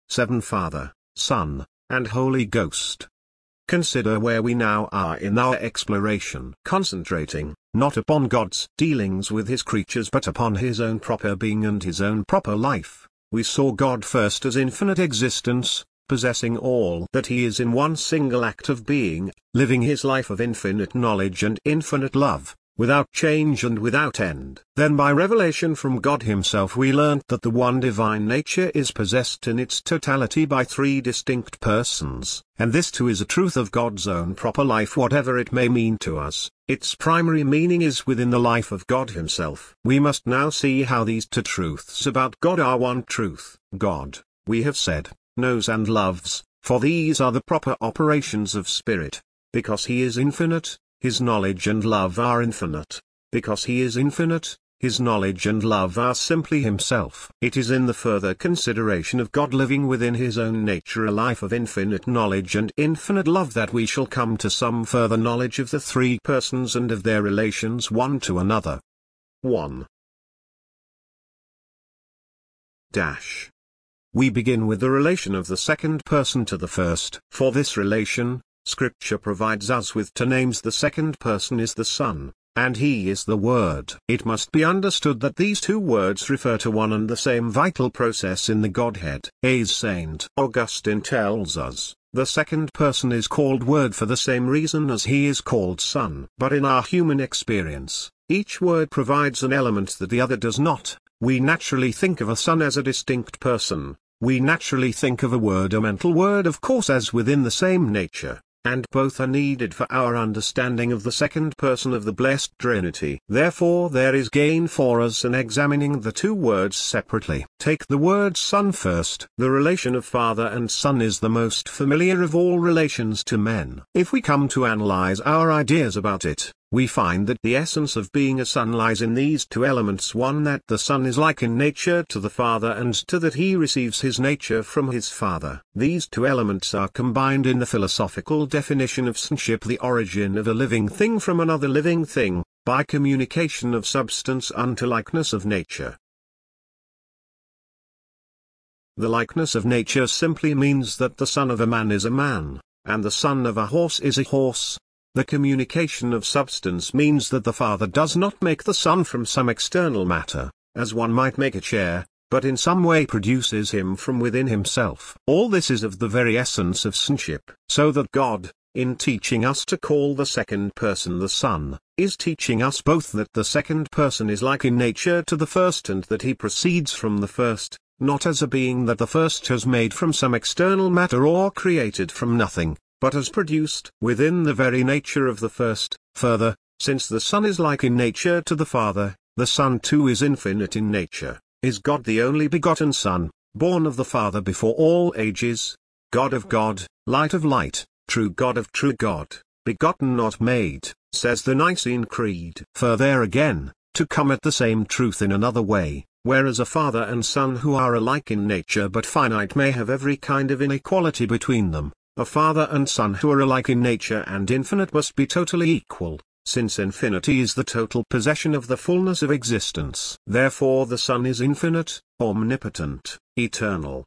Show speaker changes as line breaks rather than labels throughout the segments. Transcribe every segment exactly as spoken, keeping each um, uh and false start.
seven Father, Son, and Holy Ghost. Consider where we now are in our exploration. Concentrating, not upon God's dealings with his creatures but upon his own proper being and his own proper life, we saw God first as infinite existence, possessing all that he is in one single act of being, living his life of infinite knowledge and infinite love, without change and without end. Then by revelation from God himself we learnt that the one divine nature is possessed in its totality by three distinct persons, and this too is a truth of God's own proper life whatever it may mean to us. Its primary meaning is within the life of God himself. We must now see how these two truths about God are one truth. God, we have said, knows and loves, for these are the proper operations of spirit. Because he is infinite, his knowledge and love are infinite. Because he is infinite, his knowledge and love are simply himself. It is in the further consideration of God living within his own nature a life of infinite knowledge and infinite love that we shall come to some further knowledge of the three persons and of their relations one to another. one. Dash. We begin with the relation of the second person to the first. For this relation, Scripture provides us with two names. The second person is the Son, and he is the Word. It must be understood that these two words refer to one and the same vital process in the Godhead. As Saint Augustine tells us, the second person is called Word for the same reason as he is called Son. But in our human experience, each word provides an element that the other does not. We naturally think of a Son as a distinct person. We naturally think of a Word, a mental word of course, as within the same nature. And both are needed for our understanding of the second person of the Blessed Trinity. Therefore there is gain for us in examining the two words separately. Take the word Son first. The relation of Father and Son is the most familiar of all relations to men. If we come to analyze our ideas about it, we find that the essence of being a son lies in these two elements: one, that the Son is like in nature to the Father, and two, that he receives his nature from his Father. These two elements are combined in the philosophical definition of sonship, the origin of a living thing from another living thing, by communication of substance unto likeness of nature. The likeness of nature simply means that the son of a man is a man, and the son of a horse is a horse. The communication of substance means that the Father does not make the Son from some external matter, as one might make a chair, but in some way produces him from within himself. All this is of the very essence of sonship, so that God, in teaching us to call the second person the Son, is teaching us both that the second person is like in nature to the first and that he proceeds from the first, not as a being that the first has made from some external matter or created from nothing, but as produced within the very nature of the first. Further, since the Son is like in nature to the Father, the Son too is infinite in nature. Is God the only begotten Son, born of the Father before all ages, God of God, light of light, true God of true God, begotten not made, says the Nicene Creed. Further again, to come at the same truth in another way, whereas a father and son who are alike in nature but finite may have every kind of inequality between them, a father and son who are alike in nature and infinite must be totally equal, since infinity is the total possession of the fullness of existence. Therefore the Son is infinite, omnipotent, eternal.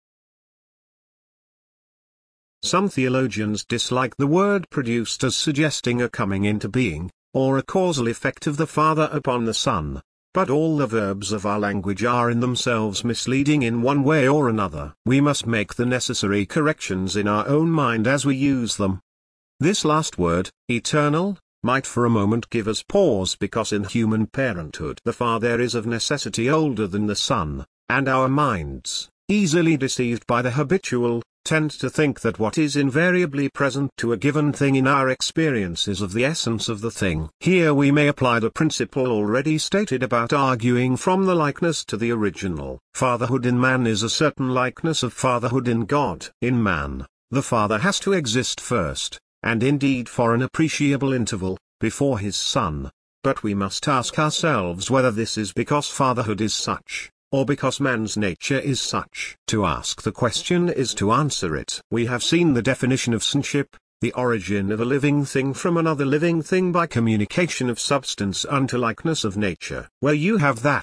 Some theologians dislike the word produced as suggesting a coming into being, or a causal effect of the Father upon the Son. But all the verbs of our language are in themselves misleading in one way or another. We must make the necessary corrections in our own mind as we use them. This last word, eternal, might for a moment give us pause, because in human parenthood the Father is of necessity older than the Son, and our minds, easily deceived by the habitual, tend to think that what is invariably present to a given thing in our experience is of the essence of the thing. Here we may apply the principle already stated about arguing from the likeness to the original. Fatherhood in man is a certain likeness of fatherhood in God. In man, the Father has to exist first, and indeed for an appreciable interval, before his Son. But we must ask ourselves whether this is because fatherhood is such, or because man's nature is such. To ask the question is to answer it. We have seen the definition of sonship, the origin of a living thing from another living thing by communication of substance unto likeness of nature. Well, you have that.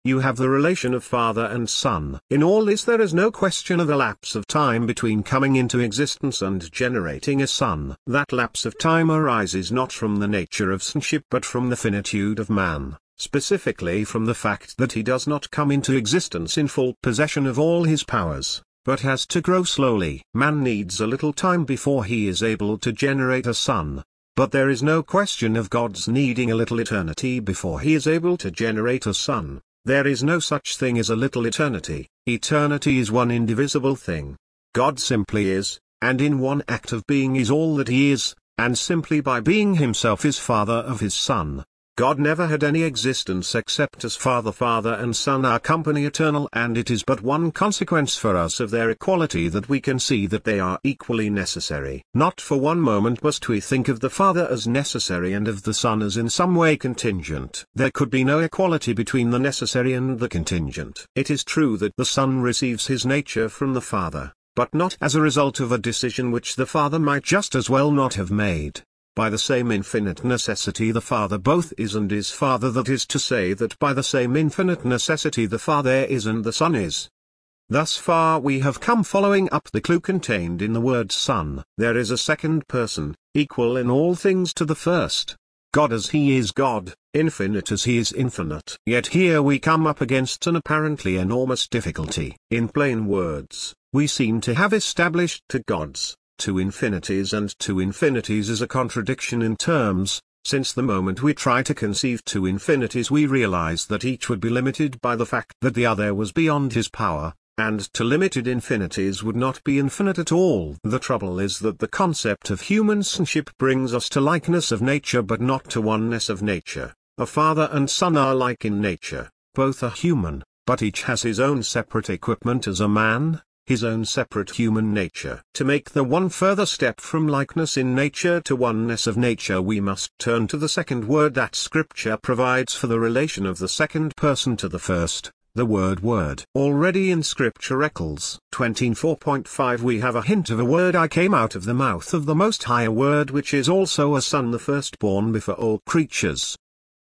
you have the relation of father and son. In all this there is no question of a lapse of time between coming into existence and generating a son. That lapse of time arises not from the nature of sonship but from the finitude of man, specifically from the fact that he does not come into existence in full possession of all his powers, but has to grow slowly. Man needs a little time before he is able to generate a son. But there is no question of God's needing a little eternity before he is able to generate a son. There is no such thing as a little eternity. Eternity is one indivisible thing. God simply is, and in one act of being is all that he is, and simply by being himself is Father of his Son. God never had any existence except as Father. Father and Son are company eternal, and it is but one consequence for us of their equality that we can see that they are equally necessary. Not for one moment must we think of the Father as necessary and of the Son as in some way contingent. There could be no equality between the necessary and the contingent. It is true that the Son receives his nature from the Father, but not as a result of a decision which the Father might just as well not have made. By the same infinite necessity the Father both is and is Father, that is to say that by the same infinite necessity the Father is and the Son is. Thus far we have come following up the clue contained in the word Son. There is a second person, equal in all things to the first. God as he is God, infinite as he is infinite. Yet here we come up against an apparently enormous difficulty. In plain words, we seem to have established two gods, two infinities, and two infinities is a contradiction in terms, since the moment we try to conceive two infinities we realize that each would be limited by the fact that the other was beyond his power, and two limited infinities would not be infinite at all. The trouble is that the concept of human sonship brings us to likeness of nature but not to oneness of nature. A father and son are like in nature, both are human, but each has his own separate equipment as a man, his own separate human nature. To make the one further step from likeness in nature to oneness of nature we must turn to the second word that Scripture provides for the relation of the second person to the first, the word word. Already in Scripture Eccles twenty-four point five we have a hint of a word I came out of the mouth of the Most High, a word which is also a son, the firstborn before all creatures.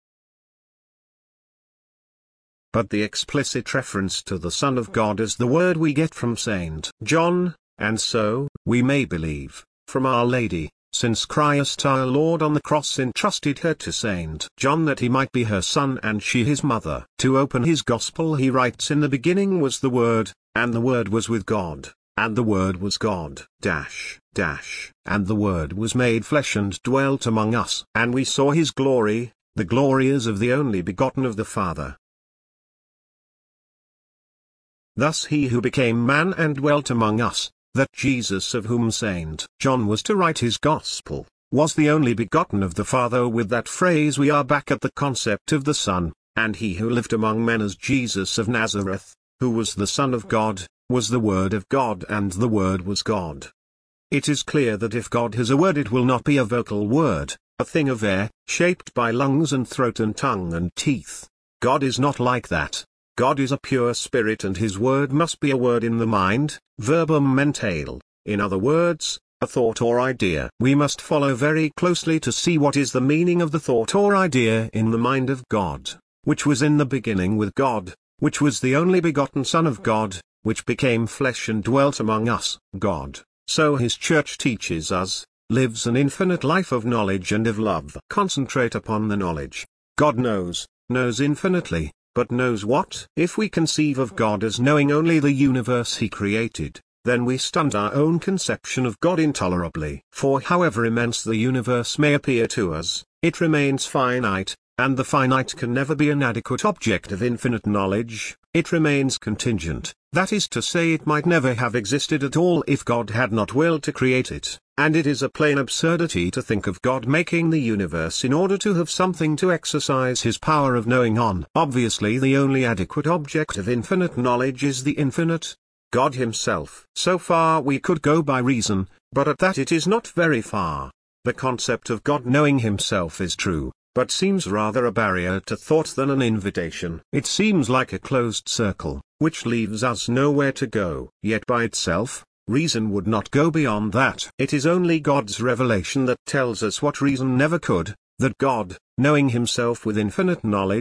But the explicit reference to the Son of God is the word we get from Saint John, and so, we may believe, from Our Lady, since Christ our Lord on the cross entrusted her to Saint John that he might be her son and she his mother. To open his Gospel he writes, in the beginning was the Word, and the Word was with God, and the Word was God, dash, dash, and the Word was made flesh and dwelt among us. And we saw his glory, the glory as of the only begotten of the Father. Thus he who became man and dwelt among us, that Jesus of whom Saint John was to write his Gospel, was the only begotten of the Father. With that phrase we are back at the concept of the Son, and he who lived among men as Jesus of Nazareth, who was the Son of God, was the Word of God, and the Word was God. It is clear that if God has a word it will not be a vocal word, a thing of air, shaped by lungs and throat and tongue and teeth. God is not like that. God is a pure spirit, and his word must be a word in the mind, verbum mentale, in other words, a thought or idea. We must follow very closely to see what is the meaning of the thought or idea in the mind of God, which was in the beginning with God, which was the only begotten Son of God, which became flesh and dwelt among us. God, so his church teaches us, lives an infinite life of knowledge and of love. Concentrate upon the knowledge. God knows, knows infinitely. But knows what? If we conceive of God as knowing only the universe he created, then we stunt our own conception of God intolerably. For however immense the universe may appear to us, it remains finite, and the finite can never be an adequate object of infinite knowledge. It remains contingent, that is to say it might never have existed at all if God had not willed to create it. And it is a plain absurdity to think of God making the universe in order to have something to exercise his power of knowing on. Obviously the only adequate object of infinite knowledge is the infinite, God himself. So far we could go by reason, but at that it is not very far. The concept of God knowing himself is true, but seems rather a barrier to thought than an invitation. It seems like a closed circle, which leaves us nowhere to go. Yet by itself, reason would not go beyond that. It is only God's revelation that tells us what reason never could, that God, knowing himself with infinite knowledge,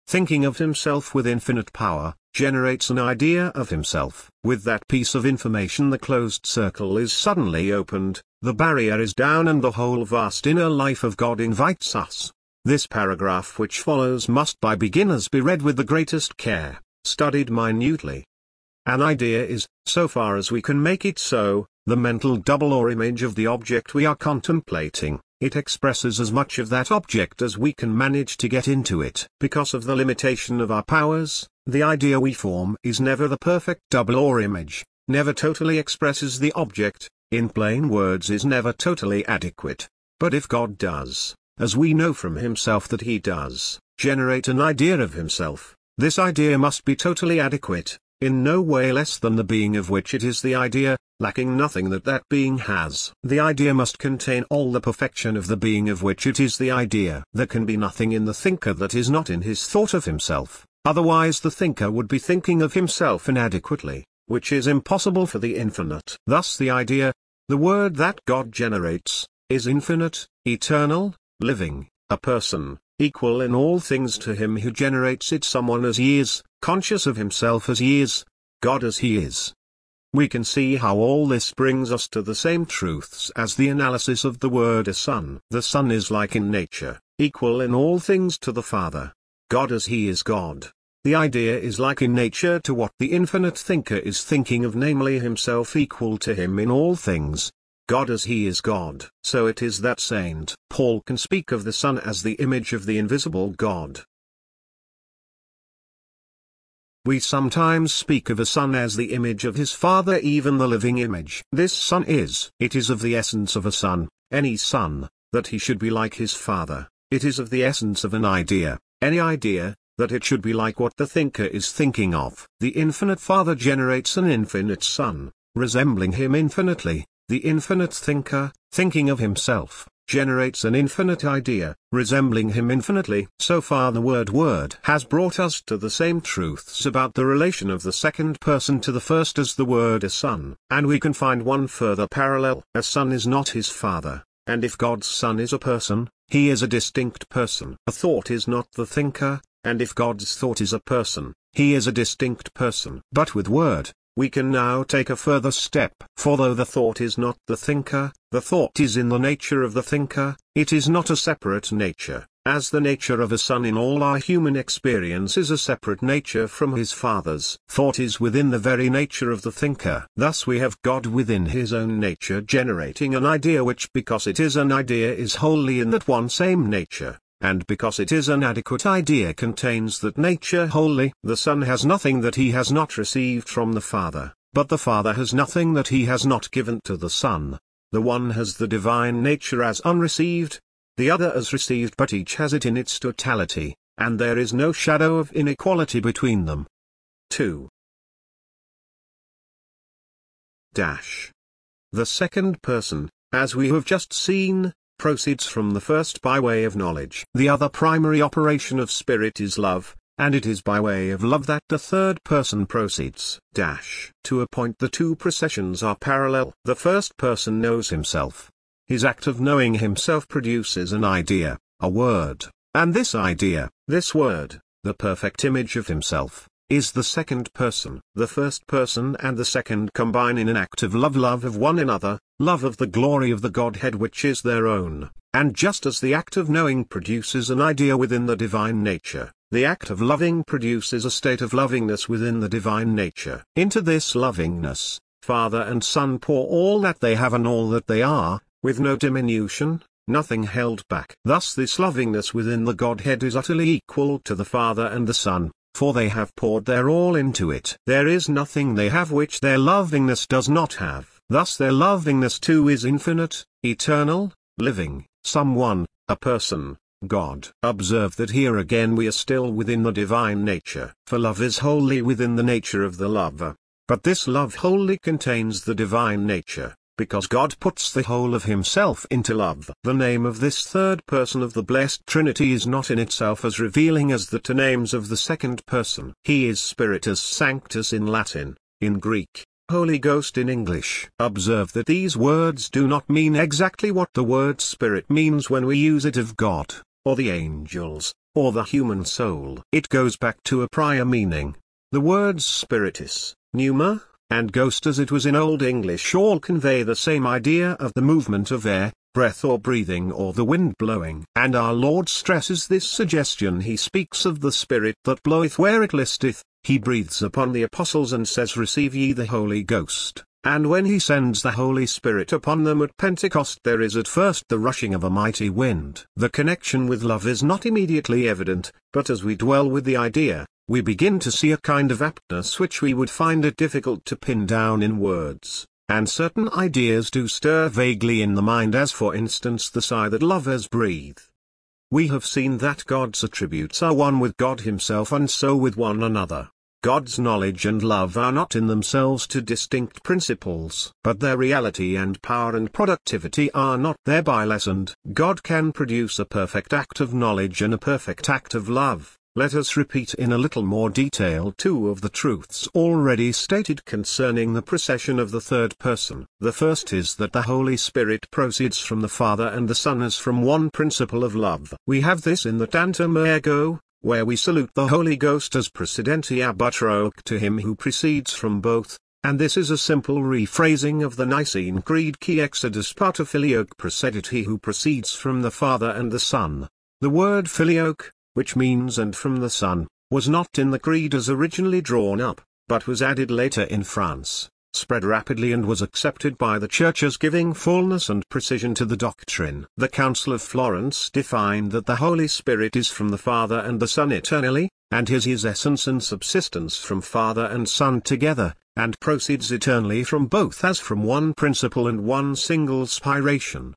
thinking of himself with infinite power, generates an idea of himself. With that piece of information the closed circle is suddenly opened, the barrier is down and the whole vast inner life of God invites us. This paragraph which follows must by beginners be read with the greatest care, studied minutely. An idea is, so far as we can make it so, the mental double or image of the object we are contemplating. It expresses as much of that object as we can manage to get into it. Because of the limitation of our powers, the idea we form is never the perfect double or image, never totally expresses the object, in plain words is never totally adequate. But if God does, as we know from himself that he does, generate an idea of himself, this idea must be totally adequate, in no way less than the being of which it is the idea, lacking nothing that that being has. The idea must contain all the perfection of the being of which it is the idea. There can be nothing in the thinker that is not in his thought of himself, otherwise the thinker would be thinking of himself inadequately, which is impossible for the infinite. Thus the idea, the word that God generates, is infinite, eternal, living, a person, equal in all things to him who generates it, someone as he is, conscious of himself as he is, God as he is. We can see how all this brings us to the same truths as the analysis of the word a son. The Son is like in nature, equal in all things to the Father. God as he is God. The idea is like in nature to what the infinite thinker is thinking of, namely himself equal to him in all things. God as he is God. So it is that Saint Paul can speak of the Son as the image of the invisible God. We sometimes speak of a son as the image of his father, even the living image. This son is, it is of the essence of a son, any son, that he should be like his father. It is of the essence of an idea, any idea, that it should be like what the thinker is thinking of. The infinite Father generates an infinite Son, resembling him infinitely. The infinite thinker, thinking of himself, generates an infinite idea, resembling him infinitely. So far the word word has brought us to the same truths about the relation of the second person to the first as the word a son. And we can find one further parallel. A son is not his father, and if God's Son is a person, he is a distinct person. A thought is not the thinker, and if God's thought is a person, he is a distinct person. But with word, we can now take a further step. For though the thought is not the thinker, the thought is in the nature of the thinker, it is not a separate nature, as the nature of a son in all our human experience is a separate nature from his father's. Thought is within the very nature of the thinker. Thus we have God within his own nature generating an idea which, because it is an idea, is wholly in that one same nature. And because it is an adequate idea, contains that nature wholly. The Son has nothing that he has not received from the Father, but the Father has nothing that he has not given to the Son. The one has the divine nature as unreceived, the other as received, but each has it in its totality, and there is no shadow of inequality between them. two. Dash. The second person, as we have just seen, proceeds from the first by way of knowledge. The other primary operation of spirit is love, and it is by way of love that the third person proceeds. Dash. To a point the two processions are parallel. The first person knows himself. His act of knowing himself produces an idea, a word, and this idea, this word, the perfect image of himself, is the second person. The first person and the second combine in an act of love, love of one another, love of the glory of the Godhead which is their own. And just as the act of knowing produces an idea within the divine nature, the act of loving produces a state of lovingness within the divine nature. Into this lovingness, Father and Son pour all that they have and all that they are, with no diminution, nothing held back. Thus this lovingness within the Godhead is utterly equal to the Father and the Son, for they have poured their all into it. There is nothing they have which their lovingness does not have. Thus their lovingness too is infinite, eternal, living, someone, a person, God. Observe that here again we are still within the divine nature. For love is wholly within the nature of the lover. But this love wholly contains the divine nature, because God puts the whole of himself into love. The name of this third person of the blessed Trinity is not in itself as revealing as the two names of the second person. He is Spiritus Sanctus in Latin, in Greek, Holy Ghost in English. Observe that these words do not mean exactly what the word Spirit means when we use it of God, or the angels, or the human soul. It goes back to a prior meaning. The words spiritus, pneuma, and ghost as it was in Old English all convey the same idea of the movement of air, breath or breathing or the wind blowing. And our Lord stresses this suggestion. He speaks of the Spirit that bloweth where it listeth. He breathes upon the apostles and says, "Receive ye the Holy Ghost." And when he sends the Holy Spirit upon them at Pentecost, there is at first the rushing of a mighty wind. The connection with love is not immediately evident, but as we dwell with the idea, we begin to see a kind of aptness which we would find it difficult to pin down in words, and certain ideas do stir vaguely in the mind, as for instance the sigh that lovers breathe. We have seen that God's attributes are one with God himself and so with one another. God's knowledge and love are not in themselves two distinct principles, but their reality and power and productivity are not thereby lessened. God can produce a perfect act of knowledge and a perfect act of love. Let us repeat in a little more detail two of the truths already stated concerning the procession of the third person. The first is that the Holy Spirit proceeds from the Father and the Son as from one principle of love. We have this in the Tantum Ergo, where we salute the Holy Ghost as Precedentia ab utroque to him who proceeds from both, and this is a simple rephrasing of the Nicene Creed, Qui exodus pater filioque procedit, he who proceeds from the Father and the Son. The word filioque, which means and from the Son, was not in the Creed as originally drawn up, but was added later in France, spread rapidly and was accepted by the Church as giving fullness and precision to the doctrine. The Council of Florence defined that the Holy Spirit is from the Father and the Son eternally, and is his essence and subsistence from Father and Son together, and proceeds eternally from both as from one principle and one single spiration.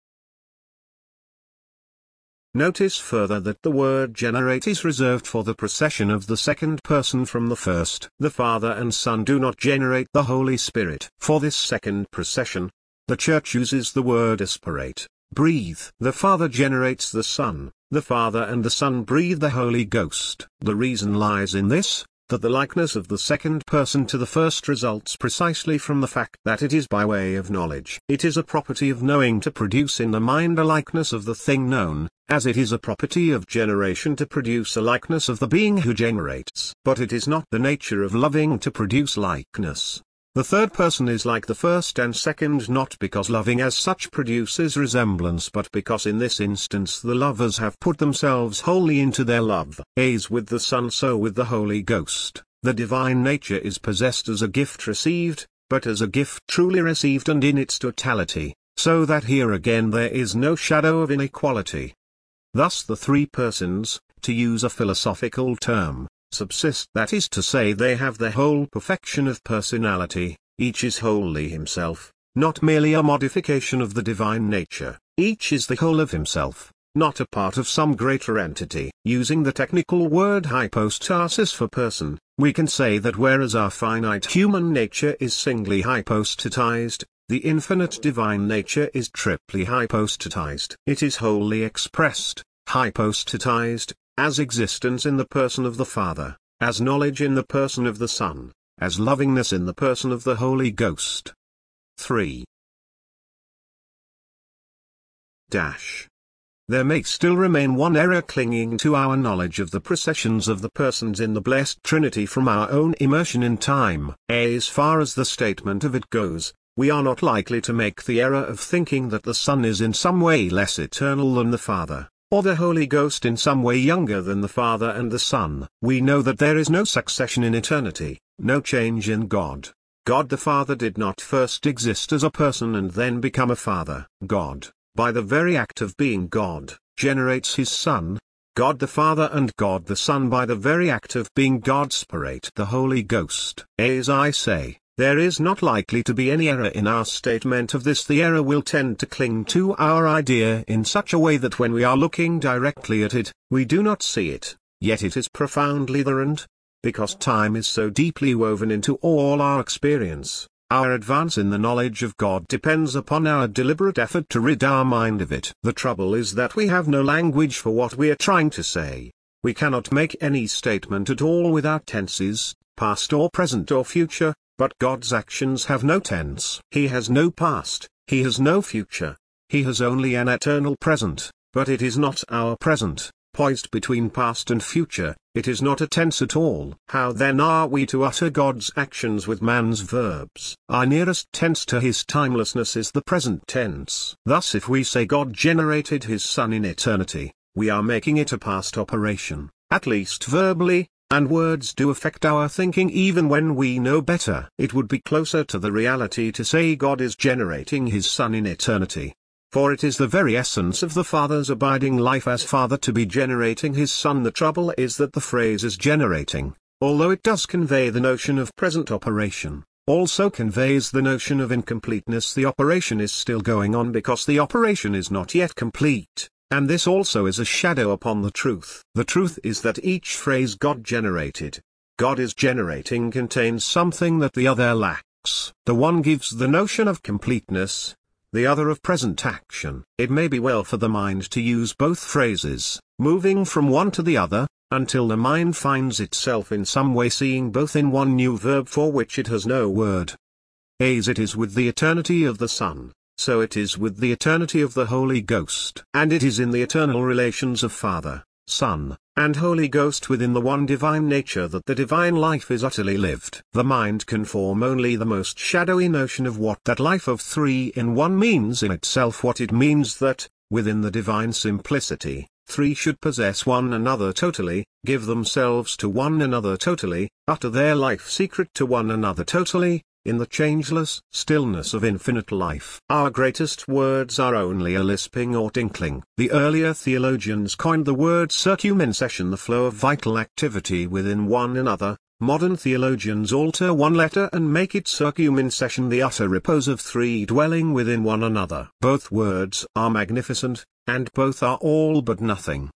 Notice further that the word generate is reserved for the procession of the second person from the first. The Father and Son do not generate the Holy Spirit. For this second procession, the Church uses the word aspirate, breathe. The Father generates the Son, the Father and the Son breathe the Holy Ghost. The reason lies in this, that the likeness of the second person to the first results precisely from the fact that it is by way of knowledge. It is a property of knowing to produce in the mind a likeness of the thing known, as it is a property of generation to produce a likeness of the being who generates. But it is not the nature of loving to produce likeness. The third person is like the first and second not because loving as such produces resemblance, but because in this instance the lovers have put themselves wholly into their love. As with the Son so with the Holy Ghost, the divine nature is possessed as a gift received, but as a gift truly received and in its totality, so that here again there is no shadow of inequality. Thus the three persons, to use a philosophical term, subsist, that is to say they have their whole perfection of personality, each is wholly himself, not merely a modification of the divine nature, each is the whole of himself, not a part of some greater entity. Using the technical word hypostasis for person, we can say that whereas our finite human nature is singly hypostatized, the infinite divine nature is triply hypostatized. It is wholly expressed, hypostatized, as existence in the person of the Father, as knowledge in the person of the Son, as lovingness in the person of the Holy Ghost. three. Dash. There may still remain one error clinging to our knowledge of the processions of the persons in the Blessed Trinity from our own immersion in time. As far as the statement of it goes, we are not likely to make the error of thinking that the Son is in some way less eternal than the Father, or the Holy Ghost in some way younger than the Father and the Son. We know that there is no succession in eternity, no change in God. God the Father did not first exist as a person and then become a Father. God, by the very act of being God, generates his Son. God the Father and God the Son by the very act of being God spirate the Holy Ghost. As I say, there is not likely to be any error in our statement of this. The error will tend to cling to our idea in such a way that when we are looking directly at it, we do not see it, yet it is profoundly there, and, because time is so deeply woven into all our experience, our advance in the knowledge of God depends upon our deliberate effort to rid our mind of it. The trouble is that we have no language for what we are trying to say. We cannot make any statement at all without tenses, past or present or future. But God's actions have no tense. He has no past, he has no future, he has only an eternal present, but it is not our present, poised between past and future, it is not a tense at all. How then are we to utter God's actions with man's verbs? Our nearest tense to his timelessness is the present tense. Thus if we say God generated his Son in eternity, we are making it a past operation, at least verbally, and words do affect our thinking even when we know better. It would be closer to the reality to say God is generating his Son in eternity. For it is the very essence of the Father's abiding life as Father to be generating his Son. The trouble is that the phrase is generating, although it does convey the notion of present operation, also conveys the notion of incompleteness. The operation is still going on because the operation is not yet complete. And this also is a shadow upon the truth. The truth is that each phrase God generated, God is generating contains something that the other lacks. The one gives the notion of completeness, the other of present action. It may be well for the mind to use both phrases, moving from one to the other, until the mind finds itself in some way seeing both in one new verb for which it has no word. As it is with the eternity of the Son, so it is with the eternity of the Holy Ghost. And it is in the eternal relations of Father, Son, and Holy Ghost within the one divine nature that the divine life is utterly lived. The mind can form only the most shadowy notion of what that life of three in one means in itself. What it means that, within the divine simplicity, three should possess one another totally, give themselves to one another totally, utter their life secret to one another totally, in the changeless stillness of infinite life. Our greatest words are only a lisping or tinkling. The earlier theologians coined the word circumcision, the flow of vital activity within one another. Modern theologians alter one letter and make it circumcision, the utter repose of three dwelling within one another. Both words are magnificent, and both are all but nothing.